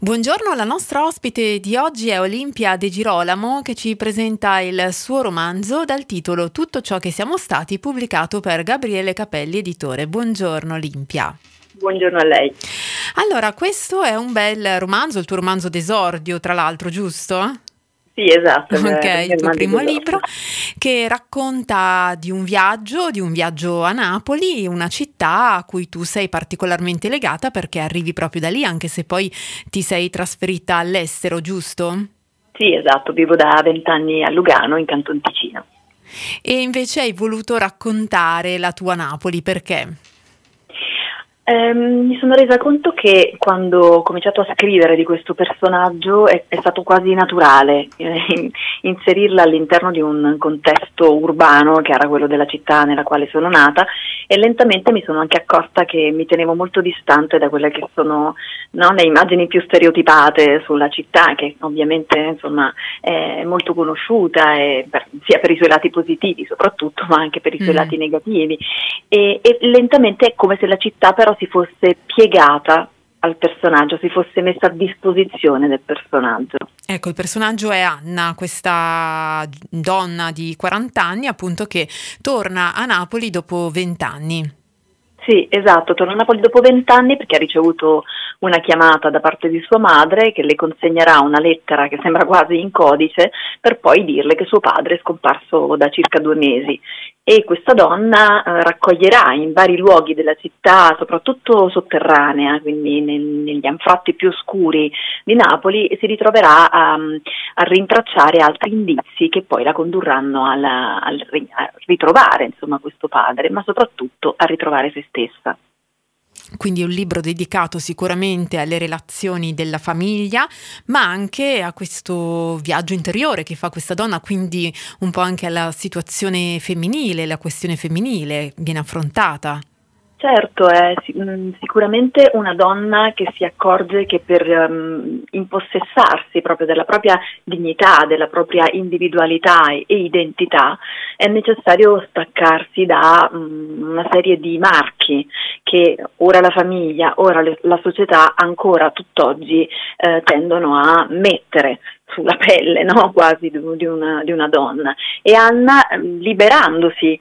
Buongiorno, la nostra ospite di oggi è Olimpia De Girolamo che ci presenta il suo romanzo dal titolo Tutto ciò che siamo stati, pubblicato per Gabriele Capelli Editore. Buongiorno Olimpia. Buongiorno a lei. Allora, questo è un bel romanzo, il tuo romanzo d'esordio, tra l'altro, giusto? Sì, esatto. Ok, il tuo primo d'esordio. libro che racconta di un viaggio a Napoli, una città a cui tu sei particolarmente legata perché arrivi proprio da lì, anche se poi ti sei trasferita all'estero, giusto? Sì, esatto, vivo da 20 anni a Lugano, in Canton Ticino. E invece hai voluto raccontare la tua Napoli, perché? Mi sono resa conto che quando ho cominciato a scrivere di questo personaggio è stato quasi naturale inserirla all'interno di un contesto urbano che era quello della città nella quale sono nata, e lentamente mi sono anche accorta che mi tenevo molto distante da quelle che sono, no, le immagini più stereotipate sulla città, che ovviamente insomma è molto conosciuta sia per i suoi lati positivi soprattutto, ma anche per i suoi lati negativi. E lentamente è come se la città però si fosse piegata al personaggio, si fosse messa a disposizione del personaggio. Ecco, il personaggio è Anna, questa donna di 40 anni appunto che torna a Napoli dopo 20 anni. Sì, esatto, torna a Napoli dopo 20 anni perché ha ricevuto una chiamata da parte di sua madre che le consegnerà una lettera che sembra quasi in codice per poi dirle che suo padre è scomparso da circa 2 mesi. E questa donna raccoglierà in vari luoghi della città, soprattutto sotterranea, quindi negli anfratti più oscuri di Napoli, e si ritroverà a rintracciare altri indizi che poi la condurranno a ritrovare insomma questo padre, ma soprattutto a ritrovare se stessa. Quindi è un libro dedicato sicuramente alle relazioni della famiglia, ma anche a questo viaggio interiore che fa questa donna, quindi un po' anche alla situazione femminile, la questione femminile viene affrontata. Certo, è sicuramente una donna che si accorge che per impossessarsi proprio della propria dignità, della propria individualità e identità, è necessario staccarsi da una serie di marchi che ora la famiglia, ora la società ancora tutt'oggi tendono a mettere sulla pelle, no? Quasi di una donna. E Anna, liberandosi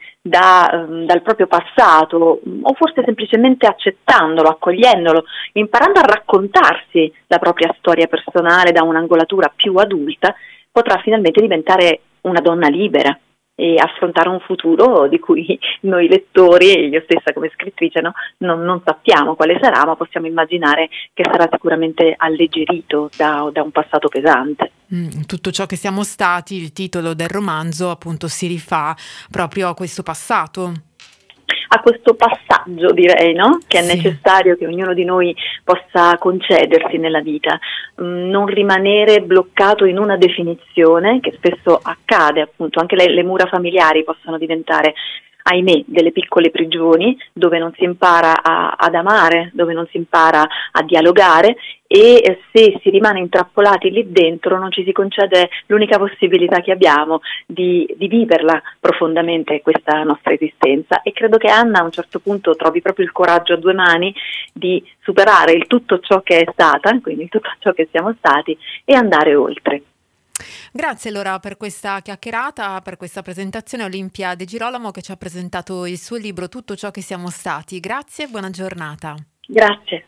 dal proprio passato, o forse semplicemente accettandolo, accogliendolo, imparando a raccontarsi la propria storia personale da un'angolatura più adulta, potrà finalmente diventare una donna libera e affrontare un futuro di cui noi lettori e io stessa come scrittrice, no, non sappiamo quale sarà, ma possiamo immaginare che sarà sicuramente alleggerito da un passato pesante. Tutto ciò che siamo stati, il titolo del romanzo appunto si rifà proprio a questo passato. A questo passaggio, direi, no? Che è Sì. necessario che ognuno di noi possa concedersi nella vita, non rimanere bloccato in una definizione, che spesso accade, appunto, anche le mura familiari possono diventare, ahimè, delle piccole prigioni dove non si impara ad amare, dove non si impara a dialogare, e se si rimane intrappolati lì dentro non ci si concede l'unica possibilità che abbiamo di viverla profondamente questa nostra esistenza. E credo che Anna a un certo punto trovi proprio il coraggio a 2 mani di superare il tutto ciò che è stata, quindi tutto ciò che siamo stati, e andare oltre. Grazie allora per questa chiacchierata, per questa presentazione, Olimpia De Girolamo che ci ha presentato il suo libro Tutto ciò che siamo stati. Grazie e buona giornata. Grazie.